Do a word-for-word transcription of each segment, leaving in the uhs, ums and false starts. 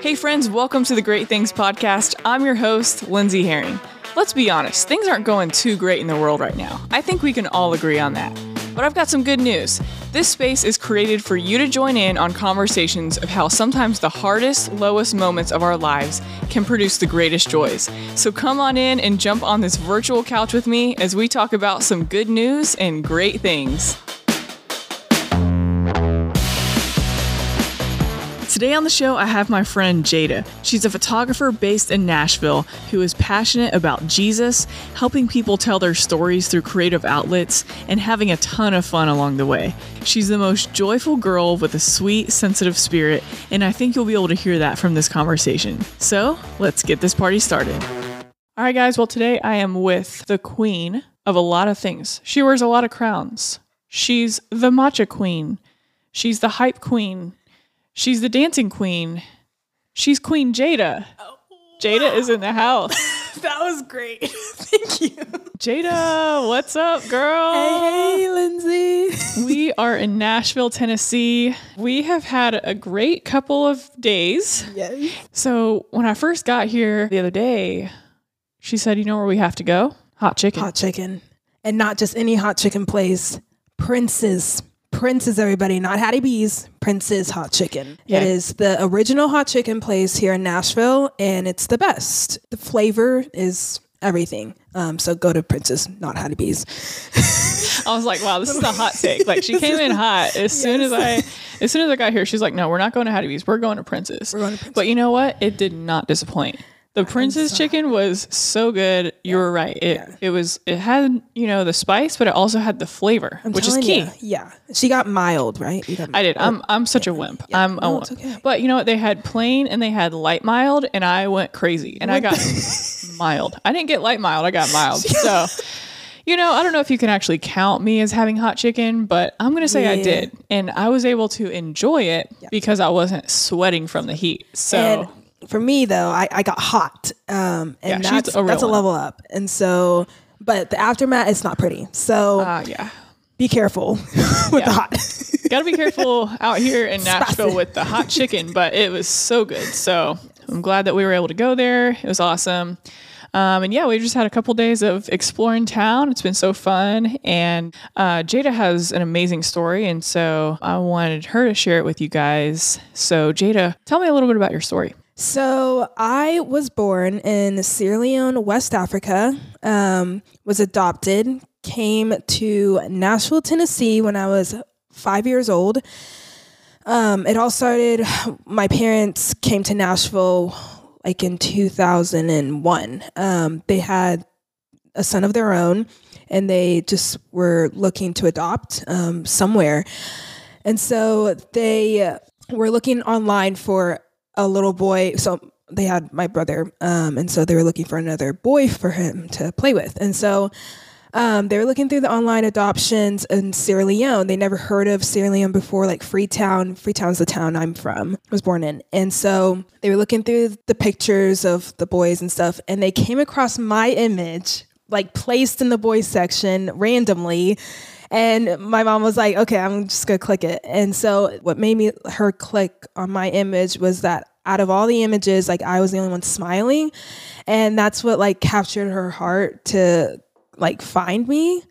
Hey friends, welcome to the Great Things Podcast. I'm your host, Lindsay Herring. Let's be honest, things aren't going too great in the world right now. I think we can all agree on that. But I've got some good news. This space is created for you to join in on conversations of how sometimes the hardest, lowest moments of our lives can produce the greatest joys. So come on in and jump on this virtual couch with me as we talk about some good news and great things. Today on the show, I have my friend Jada. She's a photographer based in Nashville who is passionate about Jesus, helping people tell their stories through creative outlets, and having a ton of fun along the way. She's the most joyful girl with a sweet, sensitive spirit, and I think you'll be able to hear that from this conversation. So, let's get this party started. All right, guys. Well, today I am with the queen of a lot of things. She wears a lot of crowns. She's the matcha queen. She's the hype queen. She's the dancing queen. She's Queen Jada. Oh, Jada wow. is in the house. That was great. Thank you. Jada, what's up, girl? Hey, hey, Lindsay. We are in Nashville, Tennessee. We have had a great couple of days. Yes. So when I first got here the other day, she said, you know where we have to go? Hot chicken. Hot chicken. And not just any hot chicken place. Prince's. Prince's, everybody, not Hattie B's. Prince's Hot Chicken. Yeah. It is the original hot chicken place here in Nashville, and it's the best. The flavor is everything. Um, so go to Prince's, not Hattie B's. I was like, wow, this is a hot take. Like, she came in hot. As yes. soon as I, as soon as I got here, she's like, no, we're not going to Hattie B's. We're going to Prince's. We're going to Prince's. But you know what? It did not disappoint. The Prince's chicken was so good. You were right. It yeah. it was it had, you know, the spice, but it also had the flavor, I'm which is key. You, yeah. She got mild, right? You got, I did. I'm I'm such yeah. a wimp. Yeah. I'm no, a wimp. Okay. But you know what? They had plain and they had light mild, and I went crazy. And I got mild. I didn't get light mild. I got mild. So, you know, I don't know if you can actually count me as having hot chicken, but I'm going to say yeah. I did. And I was able to enjoy it yeah. because I wasn't sweating from the heat. So and for me, though, I, I got hot, um, and yeah, that's, a, that's a level up. And so, but the aftermath, it's not pretty. So uh, yeah, be careful with yeah. the hot. Got to be careful out here in Nashville with the hot chicken, but it was so good. So I'm glad that we were able to go there. It was awesome. Um, and yeah, we just had a couple days of exploring town. It's been so fun. And uh, Jada has an amazing story. And so I wanted her to share it with you guys. So Jada, tell me a little bit about your story. So I was born in Sierra Leone, West Africa, um, was adopted, came to Nashville, Tennessee when I was five years old. Um, it all started, my parents came to Nashville like in two thousand one. Um, they had a son of their own, and they just were looking to adopt um, somewhere. And so they were looking online for a little boy. So they had my brother. Um, and so they were looking for another boy for him to play with. And so um, they were looking through the online adoptions in Sierra Leone. They never heard of Sierra Leone before, like Freetown. Freetown's the town I'm from, was born in. And so they were looking through the pictures of the boys and stuff. And they came across my image, like placed in the boys section randomly. And my mom was like, okay, I'm just going to click it. And so what made me her click on my image was that out of all the images, like I was the only one smiling. And that's what like captured her heart to like find me,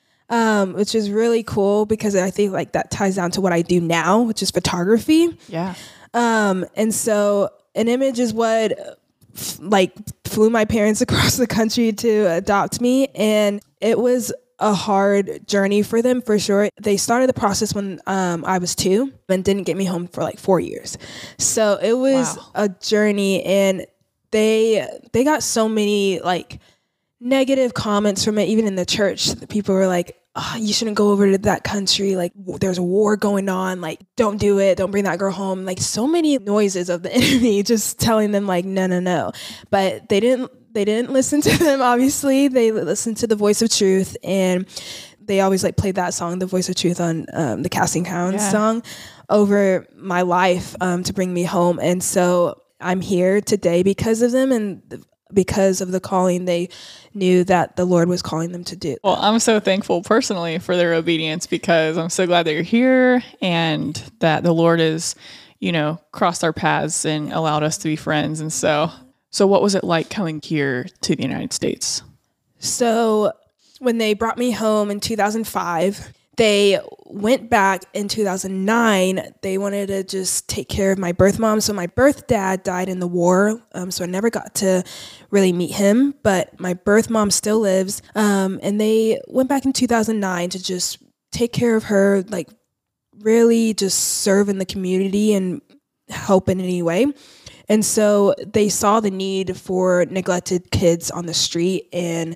um, which is really cool because I think like that ties down to what I do now, which is photography. Yeah. Um, and so an image is what f- like flew my parents across the country to adopt me. And it was a hard journey for them, for sure. They started the process when um, I was two and didn't get me home for like four years. So it was wow. a journey, and they they got so many like negative comments from it, even in the church. People were like, oh, you shouldn't go over to that country. Like there's a war going on. Like don't do it. Don't bring that girl home. Like so many noises of the enemy just telling them like, no, no, no. But they didn't They didn't listen to them, obviously. They listened to the voice of truth, and they always like played that song, The Voice of Truth, on um, the Casting Crowns yeah. song over my life um, to bring me home. And so I'm here today because of them and because of the calling they knew that the Lord was calling them to do. Well, I'm so thankful personally for their obedience, because I'm so glad that you're here and that the Lord is you know, crossed our paths and allowed us to be friends. And so, so what was it like coming here to the United States? So when they brought me home in two thousand five, they went back in two thousand nine. They wanted to just take care of my birth mom. So my birth dad died in the war. Um, so I never got to really meet him, but my birth mom still lives. Um, and they went back in two thousand nine to just take care of her, like really just serve in the community and help in any way. And so they saw the need for neglected kids on the street and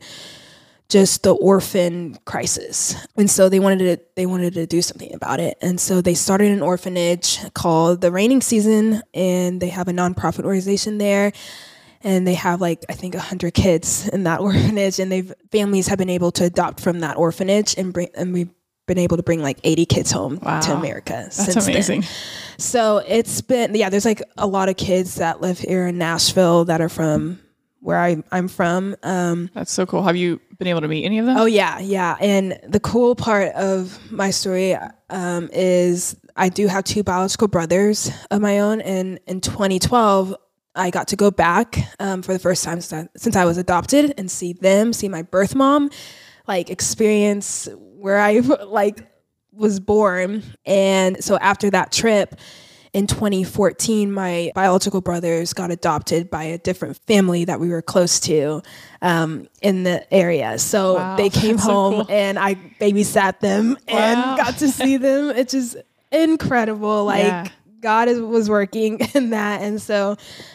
just the orphan crisis. And so they wanted to they wanted to do something about it. And so they started an orphanage called The Raining Season, and they have a nonprofit organization there. And they have like, I think, one hundred kids in that orphanage, and they've families have been able to adopt from that orphanage, and bring and we've been able to bring like eighty kids home wow. to America. That's since amazing. Then. So it's been, yeah, there's like a lot of kids that live here in Nashville that are from where I, I'm from. Um, That's so cool. Have you been able to meet any of them? Oh, yeah, yeah. And the cool part of my story um, is I do have two biological brothers of my own. And in twenty twelve, I got to go back um, for the first time since I, since I was adopted and see them, see my birth mom, like experience where I like was born. And so after that trip, in twenty fourteen, my biological brothers got adopted by a different family that we were close to um, in the area. So wow, they came home so cool. and I babysat them wow. and got to see them. It's just incredible. Like yeah. God is, was working in that. And so,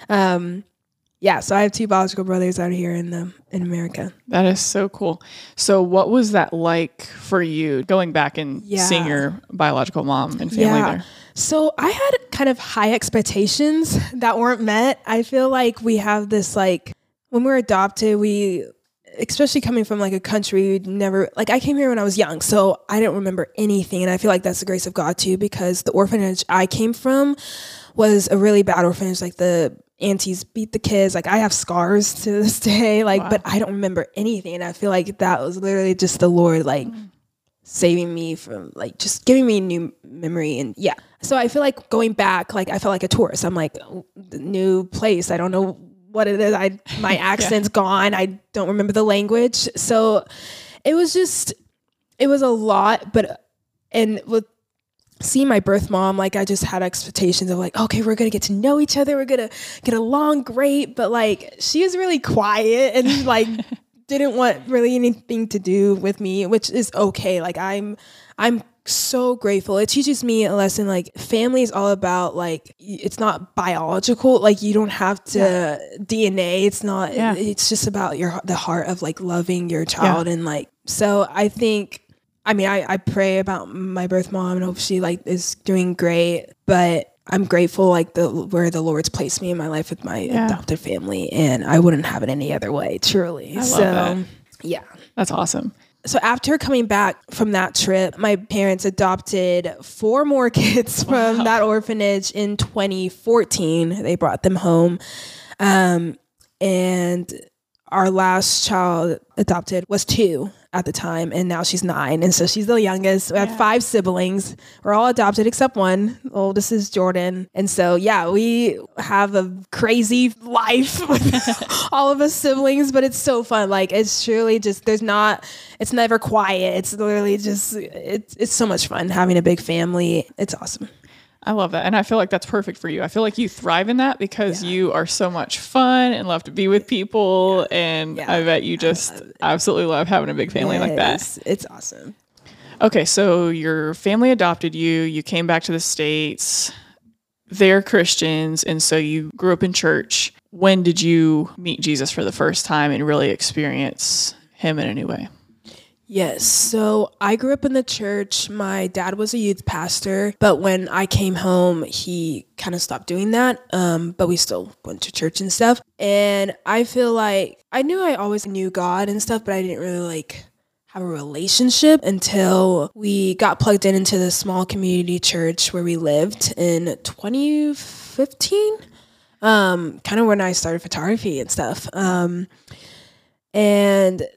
um, yeah, so I have two biological brothers out here in the in America. That is so cool. So what was that like for you going back and yeah. seeing your biological mom and family yeah. there? So I had kind of high expectations that weren't met. I feel like we have this, like, when we're adopted, we, especially coming from like a country, we'd never, like I came here when I was young, so I didn't remember anything. And I feel like that's the grace of God too, because the orphanage I came from was a really bad orphanage. Like the aunties beat the kids. Like I have scars to this day, like, wow. but I don't remember anything. And I feel like that was literally just the Lord, like, mm. saving me from like just giving me new memory. And yeah, so I feel like going back, like I felt like a tourist. I'm like, oh, the new place, I don't know what it is. I my accent's yeah. gone. I don't remember the language. So it was just, it was a lot. But and with seeing my birth mom, like I just had expectations of like, okay, we're gonna get to know each other, we're gonna get along great. But like she was really quiet and like didn't want really anything to do with me, which is okay. Like I'm, I'm so grateful. It teaches me a lesson. Like family is all about like, it's not biological. Like you don't have to yeah. D N A. It's not, yeah. it, it's just about your, the heart of like loving your child. Yeah. And like, so I think, I mean, I, I pray about my birth mom and hope she like is doing great, but I'm grateful, like the where the Lord's placed me in my life with my yeah. adopted family, and I wouldn't have it any other way, truly. I love so, that. yeah, that's awesome. So after coming back from that trip, my parents adopted four more kids from wow. that orphanage in twenty fourteen. They brought them home, um, and our last child adopted was two at the time, and now she's nine, and so she's the youngest. We yeah. have five siblings. We're all adopted except one. The oldest is Jordan, and so yeah, we have a crazy life with all of us siblings, but it's so fun. Like it's truly just there's not, it's never quiet. It's literally just it's it's so much fun having a big family. It's awesome. I love that. And I feel like that's perfect for you. I feel like you thrive in that because yeah. you are so much fun and love to be with people. Yeah. And yeah. I bet you just absolutely love having a big family yes. like that. It's, it's awesome. Okay. So your family adopted you. You came back to the States. They're Christians. And so you grew up in church. When did you meet Jesus for the first time and really experience him in any way? Yes. So I grew up in the church. My dad was a youth pastor, but when I came home, he kind of stopped doing that. Um, but we still went to church and stuff. And I feel like I knew I always knew God and stuff, but I didn't really like have a relationship until we got plugged in into the small community church where we lived in twenty fifteen. Um, kind of when I started photography and stuff. Um, and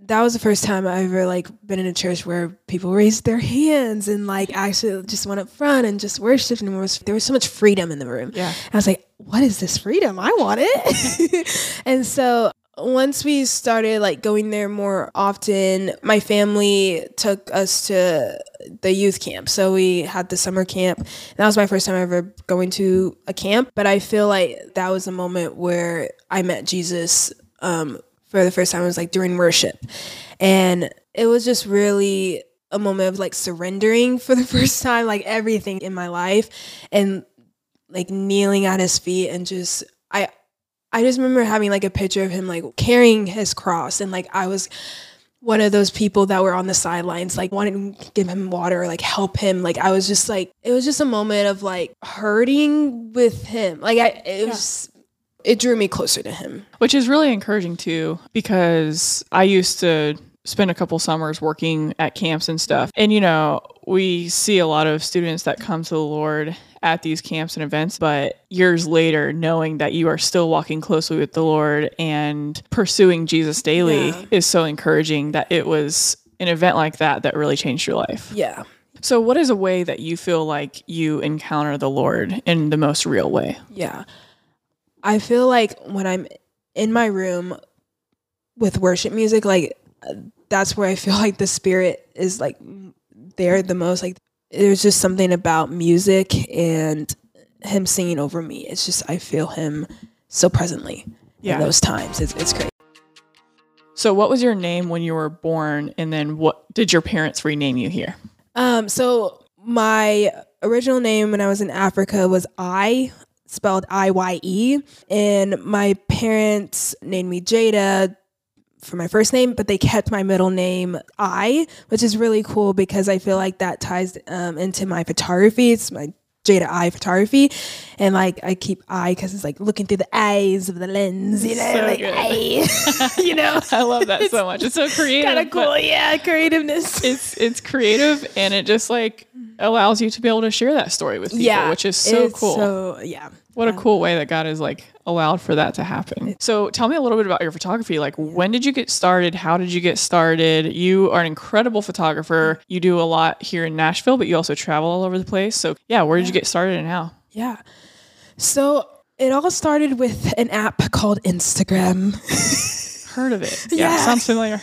that was the first time I ever like been in a church where people raised their hands and like actually just went up front and just worshiped, and there was there was so much freedom in the room. Yeah. And I was like, what is this freedom? I want it. And so once we started like going there more often, my family took us to the youth camp. So we had the summer camp. And that was my first time ever going to a camp. But I feel like that was a moment where I met Jesus um, for the first time. It was like during worship. And it was just really a moment of like surrendering for the first time, like everything in my life, and like kneeling at his feet and just, I, I just remember having like a picture of him like carrying his cross, and like I was one of those people that were on the sidelines like wanting to give him water or like help him. Like I was just like, it was just a moment of like hurting with him. Like I it was yeah. It drew me closer to him. Which is really encouraging too, because I used to spend a couple summers working at camps and stuff. And you know, we see a lot of students that come to the Lord at these camps and events, but years later, knowing that you are still walking closely with the Lord and pursuing Jesus daily yeah. is so encouraging, that it was an event like that that really changed your life. Yeah. So what is a way that you feel like you encounter the Lord in the most real way? Yeah. I feel like when I'm in my room with worship music, like that's where I feel like the Spirit is like there the most. Like there's just something about music and him singing over me. It's just, I feel him so presently yeah. in those times. It's, it's great. So what was your name when you were born? And then what did your parents rename you here? Um, so my original name when I was in Africa was I, spelled I Y E. And my parents named me Jada for my first name, but they kept my middle name I, which is really cool because I feel like that ties um, into my photography. It's my Jada I photography, and like I keep I because it's like looking through the eyes of the lens, you know, so like I, you know. I love that so much. It's so creative. Kind of cool, yeah, creativeness. It's it's creative, and it just like allows you to be able to share that story with people, yeah, which is so cool. So yeah. What a cool way that God has like allowed for that to happen. So tell me a little bit about your photography. Like when did you get started? How did you get started? You are an incredible photographer. You do a lot here in Nashville, but you also travel all over the place. So yeah, where did you get started and how? Yeah. So it all started with an app called Instagram. Heard of it. Yeah, yeah. Sounds familiar.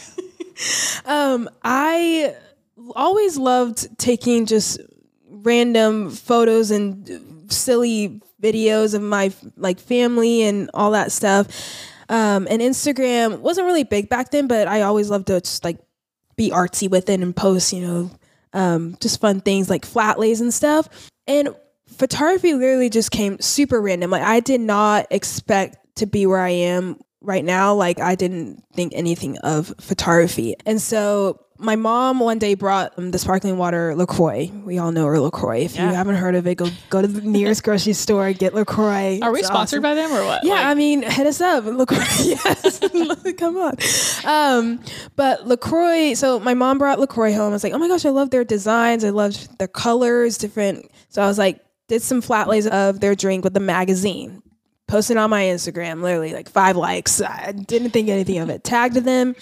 um, I always loved taking just random photos and silly videos of my like family and all that stuff. Um, and Instagram wasn't really big back then, but I always loved to just like be artsy with it and post, you know, um, just fun things like flat lays and stuff. And photography literally just came super random. Like I did not expect to be where I am right now. Like I didn't think anything of photography. And so my mom one day brought um, the sparkling water LaCroix. We all know her LaCroix. If yeah. you haven't heard of it, go go to the nearest grocery store, get LaCroix. Are we it's sponsored awesome. by them or what? Yeah, like- I mean, hit us up. LaCroix, yes. Come on. Um, but LaCroix, so my mom brought LaCroix home. I was like, oh my gosh, I love their designs. I loved their colors, different. So I was like, did some flat lays of their drink with the magazine. Posted on my Instagram, literally like five likes. I didn't think anything of it. Tagged them.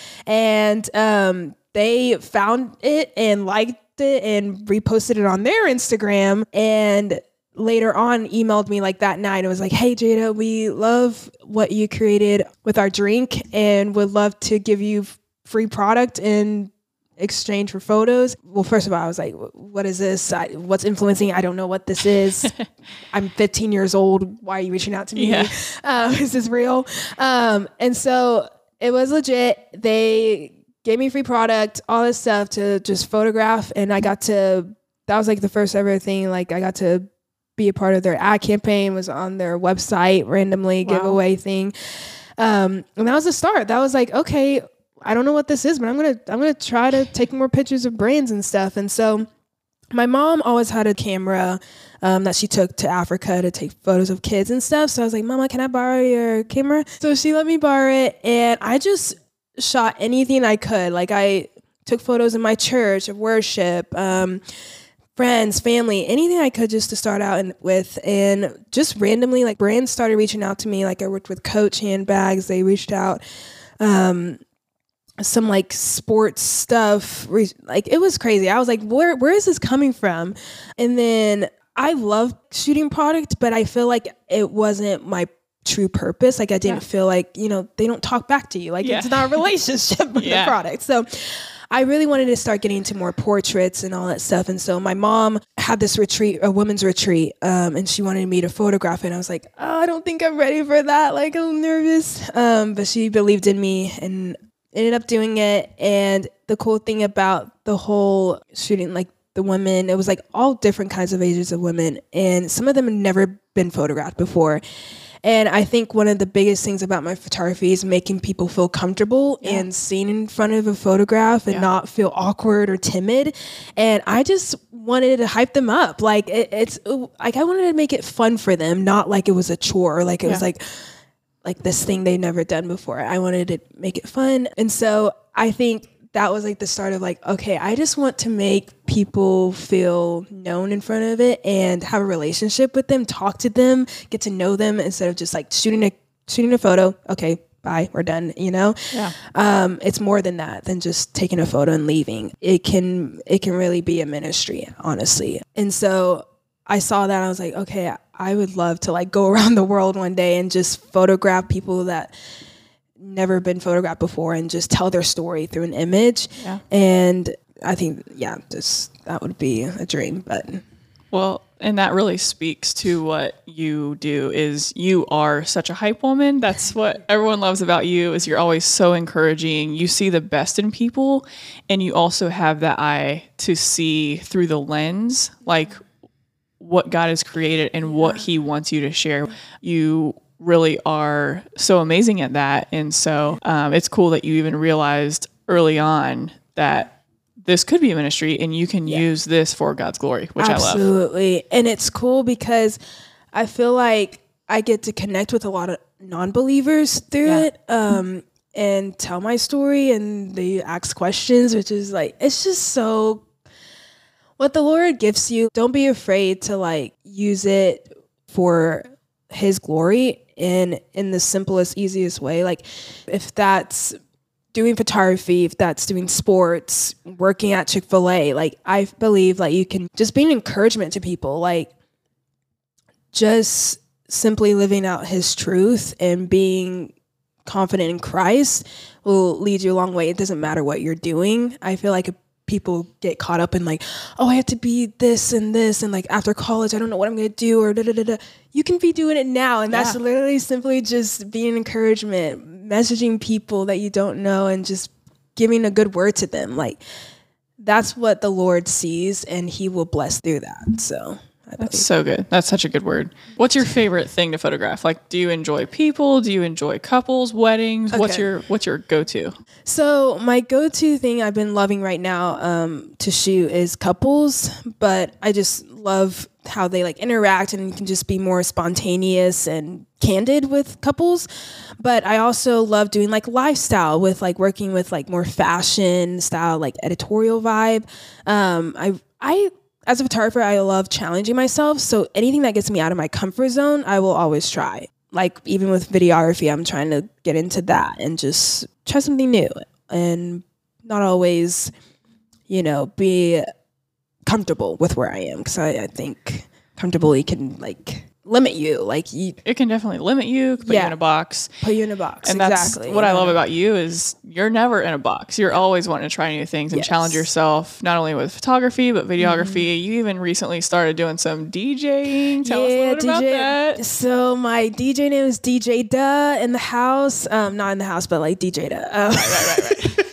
And um, they found it and liked it and reposted it on their Instagram. And later on emailed me like that night. It was like, hey, Jada, we love what you created with our drink and would love to give you free product in exchange for photos. Well, first of all, I was like, what is this? I, what's influencing? I don't know what this is. I'm fifteen years old. Why are you reaching out to me? Yeah. Uh, is this real? Um, and so it was legit. They gave me free product, all this stuff to just photograph. And I got to, that was like the first ever thing. Like I got to be a part of their ad campaign, was on their website, randomly wow. giveaway thing. Um, and that was the start. That was like, okay, I don't know what this is, but I'm going to, I'm going to try to take more pictures of brands and stuff. And so my mom always had a camera um, that she took to Africa to take photos of kids and stuff. So I was like, Mama, can I borrow your camera? So she let me borrow it. And I just shot anything I could. Like I took photos in my church of worship, um, friends, family, anything I could just to start out in, with. And just randomly, like brands started reaching out to me. Like I worked with Coach handbags. They reached out. Um, some like sports stuff. Like it was crazy. I was like, where where is this coming from? And then I love shooting product, but I feel like it wasn't my true purpose. Like I didn't yeah. feel like, you know, they don't talk back to you. Like yeah. it's not a relationship with yeah. the product. So I really wanted to start getting into more portraits and all that stuff. And so my mom had this retreat, a women's retreat, um, and she wanted me to photograph it. And I was like, oh, I don't think I'm ready for that. Like I'm nervous. Um, but she believed in me and ended up doing it. And the cool thing about the whole shooting, like the women, it was like all different kinds of ages of women. And some of them had never been photographed before. And I think one of the biggest things about my photography is making people feel comfortable yeah. and seen in front of a photograph and yeah. not feel awkward or timid. And I just wanted to hype them up. Like it, it's like I wanted to make it fun for them, not like it was a chore. Like it yeah. was like like this thing they'd never done before. I wanted to make it fun. And so I think that was like the start of like, okay, I just want to make people feel known in front of it and have a relationship with them, talk to them, get to know them instead of just like shooting a shooting a photo. Okay, bye, we're done, you know? Yeah. Um, it's more than that, than just taking a photo and leaving. It can it can really be a ministry, honestly. And so I saw that, I was like, okay, I would love to like go around the world one day and just photograph people that never been photographed before and just tell their story through an image. Yeah. And I think, yeah, this that would be a dream. But well, and that really speaks to what you do is you are such a hype woman. That's what everyone loves about you is you're always so encouraging. You see the best in people and you also have that eye to see through the lens, like what God has created and what he wants you to share. You really are so amazing at that. And so um, it's cool that you even realized early on that this could be a ministry and you can yeah. use this for God's glory, which Absolutely. I love. Absolutely. And it's cool because I feel like I get to connect with a lot of non-believers through yeah. it um, and tell my story and they ask questions, which is like, it's just so what the Lord gives you. Don't be afraid to like use it for his glory in in the simplest, easiest way. Like if that's doing photography, if that's doing sports, working at Chick-fil-A, like I believe like you can just be an encouragement to people, like just simply living out his truth and being confident in Christ will lead you a long way. It doesn't matter what you're doing. I feel like people get caught up in like, oh, I have to be this and this, and like after college, I don't know what I'm going to do, or da da da da. You can be doing it now, and that's yeah. literally simply just being encouragement, messaging people that you don't know, and just giving a good word to them. Like that's what the Lord sees, and He will bless through that. So. That's so good. That's such a good word. What's your favorite thing to photograph? Like, do you enjoy people? Do you enjoy couples, weddings? Okay. What's your What's your go-to? So my go-to thing I've been loving right now um, to shoot is couples, but I just love how they like interact and can just be more spontaneous and candid with couples. But I also love doing like lifestyle with like working with like more fashion style, like editorial vibe. Um, I I. As a photographer, I love challenging myself. So anything that gets me out of my comfort zone, I will always try. Like even with videography, I'm trying to get into that and just try something new and not always, you know, be comfortable with where I am. Because I, I think comfortably can like limit you. Like you, it can definitely limit you, put yeah, you in a box. Put you in a box. And exactly. that's what yeah. I love about you is you're never in a box. You're always wanting to try new things and yes. challenge yourself, not only with photography, but videography. Mm-hmm. You even recently started doing some DJing. Tell yeah, us a little bit D J, about that. So my D J name is D J Duh in the house. Um, not in the house, but like D J Duh. Um, right, right, right, right.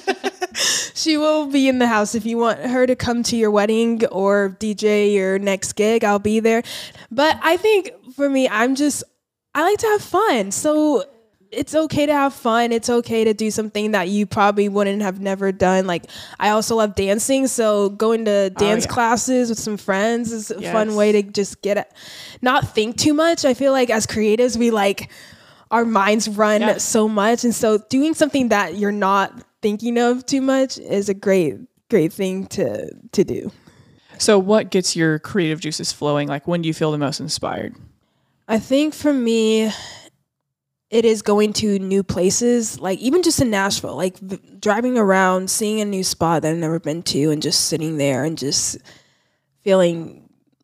She will be in the house. If you want her to come to your wedding or D J your next gig, I'll be there. But I think for me, I'm just, I like to have fun. So it's okay to have fun. It's okay to do something that you probably wouldn't have never done. Like I also love dancing. So going to dance oh, yeah. classes with some friends is a yes. fun way to just get it, not think too much. I feel like as creatives, we like, our minds run yeah. so much. And so doing something that you're not thinking of too much is a great, great thing to, to do. So what gets your creative juices flowing? Like when do you feel the most inspired? I think for me, it is going to new places, like even just in Nashville, like v- driving around, seeing a new spot that I've never been to, and just sitting there and just feeling,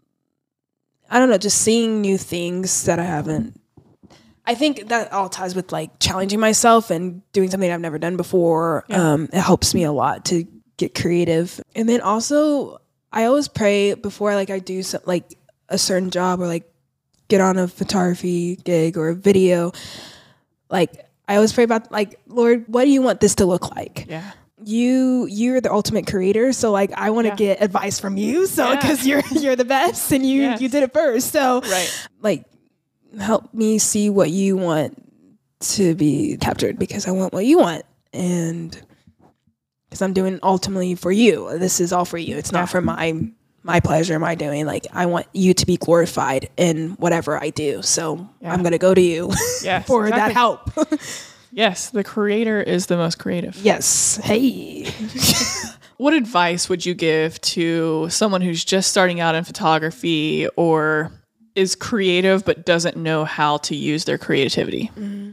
I don't know, just seeing new things that I haven't. I think that all ties with like challenging myself and doing something I've never done before. Yeah. Um, it helps me a lot to get creative. And then also, I always pray before like I do some, like a certain job or like get on a photography gig or a video. Like I always pray about like, Lord, what do you want this to look like? Yeah. You you're the ultimate creator, so like I want to yeah. get advice from you, so because yeah. you're you're the best and you yes. you did it first. So right. like help me see what you want to be captured, because I want what you want, and because I'm doing ultimately for you. This is all for you. It's yeah. not for my my pleasure, my doing. Like I want you to be glorified in whatever I do. So yeah. I'm gonna go to you yes, for exactly. that help. Yes, the creator is the most creative. Yes. Hey. What advice would you give to someone who's just starting out in photography or is creative but doesn't know how to use their creativity? Mm-hmm.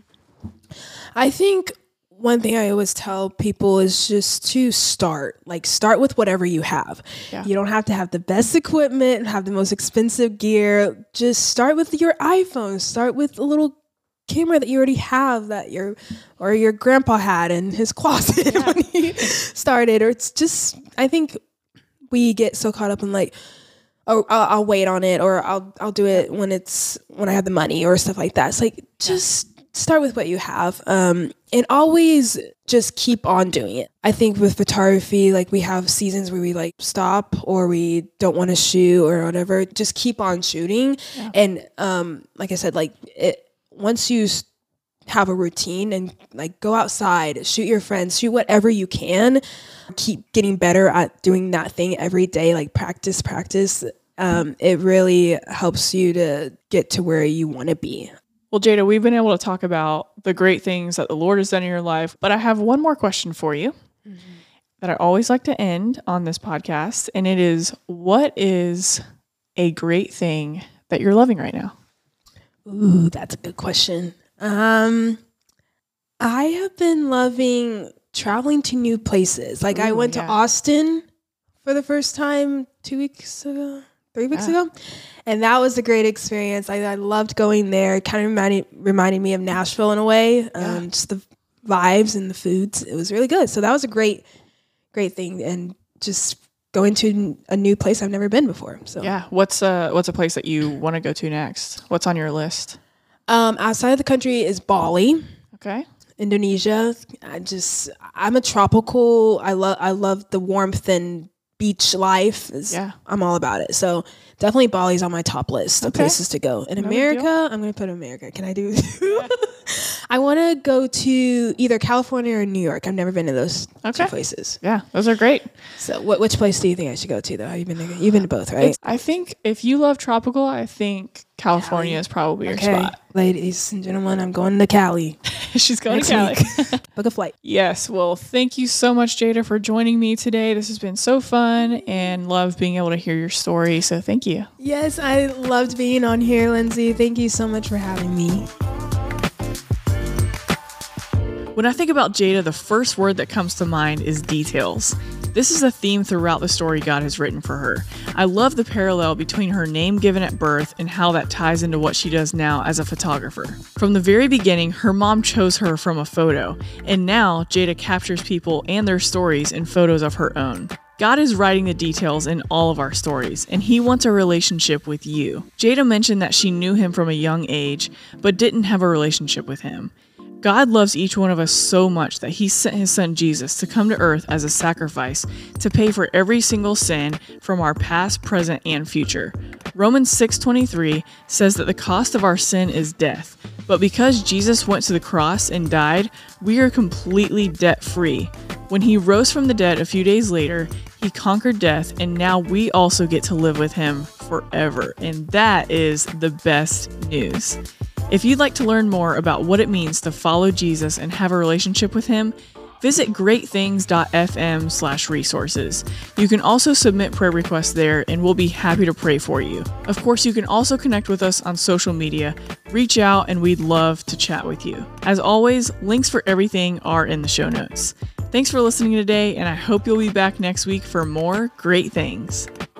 I think one thing I always tell people is just to start. Like, start with whatever you have. Yeah. You don't have to have the best equipment, have the most expensive gear. Just start with your iPhone. Start with a little camera that you already have that your or your grandpa had in his closet yeah. when he started. Or it's just, I think we get so caught up in like, oh, I'll, I'll wait on it, or I'll I'll do it when it's when I have the money or stuff like that. It's like just yeah. start with what you have, um, and always just keep on doing it. I think with photography, like we have seasons where we like stop or we don't want to shoot or whatever. Just keep on shooting, yeah. and um, like I said, like it. Once you have a routine and like go outside, shoot your friends, shoot whatever you can, keep getting better at doing that thing every day, like practice, practice. Um, it really helps you to get to where you want to be. Well, Jada, we've been able to talk about the great things that the Lord has done in your life, but I have one more question for you mm-hmm. that I always like to end on this podcast. And it is, what is a great thing that you're loving right now? Ooh, that's a good question. Um, I have been loving traveling to new places. Like Ooh, I went yeah. to Austin for the first time two weeks ago, three weeks yeah. ago. And that was a great experience. I, I loved going there. It kind of reminded, reminded me of Nashville in a way. Um, yeah. Just the vibes and the foods. It was really good. So that was a great, great thing. And just going to a new place I've never been before. So yeah, what's a what's a place that you want to go to next? What's on your list? Um, outside of the country is Bali. Okay. Indonesia. I just I'm a tropical. I love I love the warmth and beach life. It's, yeah, I'm all about it. So definitely Bali's on my top list of okay. places to go. In no America, I'm gonna put America. Can I do? Yeah. I want to go to either California or New York. I've never been to those okay. two places. Yeah, those are great. So, what which place do you think I should go to, though? You've been to, you've been to both, right? It's, I think if you love tropical, I think California Cali. is probably your okay. spot. Ladies and gentlemen, I'm going to Cali. She's going Next to Cali. Book a flight. Yes. Well, thank you so much, Jada, for joining me today. This has been so fun and love being able to hear your story. So thank you. Yes, I loved being on here, Lindsay. Thank you so much for having me. When I think about Jada, the first word that comes to mind is details. This is a theme throughout the story God has written for her. I love the parallel between her name given at birth and how that ties into what she does now as a photographer. From the very beginning, her mom chose her from a photo, and now Jada captures people and their stories in photos of her own. God is writing the details in all of our stories, and He wants a relationship with you. Jada mentioned that she knew Him from a young age, but didn't have a relationship with Him. God loves each one of us so much that He sent His Son Jesus to come to earth as a sacrifice to pay for every single sin from our past, present, and future. Romans six twenty-three says that the cost of our sin is death, but because Jesus went to the cross and died, we are completely debt-free. When He rose from the dead a few days later, He conquered death, and now we also get to live with Him forever, and that is the best news. If you'd like to learn more about what it means to follow Jesus and have a relationship with Him, visit greatthings.fm slash resources. You can also submit prayer requests there, and we'll be happy to pray for you. Of course, you can also connect with us on social media. Reach out, and we'd love to chat with you. As always, links for everything are in the show notes. Thanks for listening today, and I hope you'll be back next week for more great things.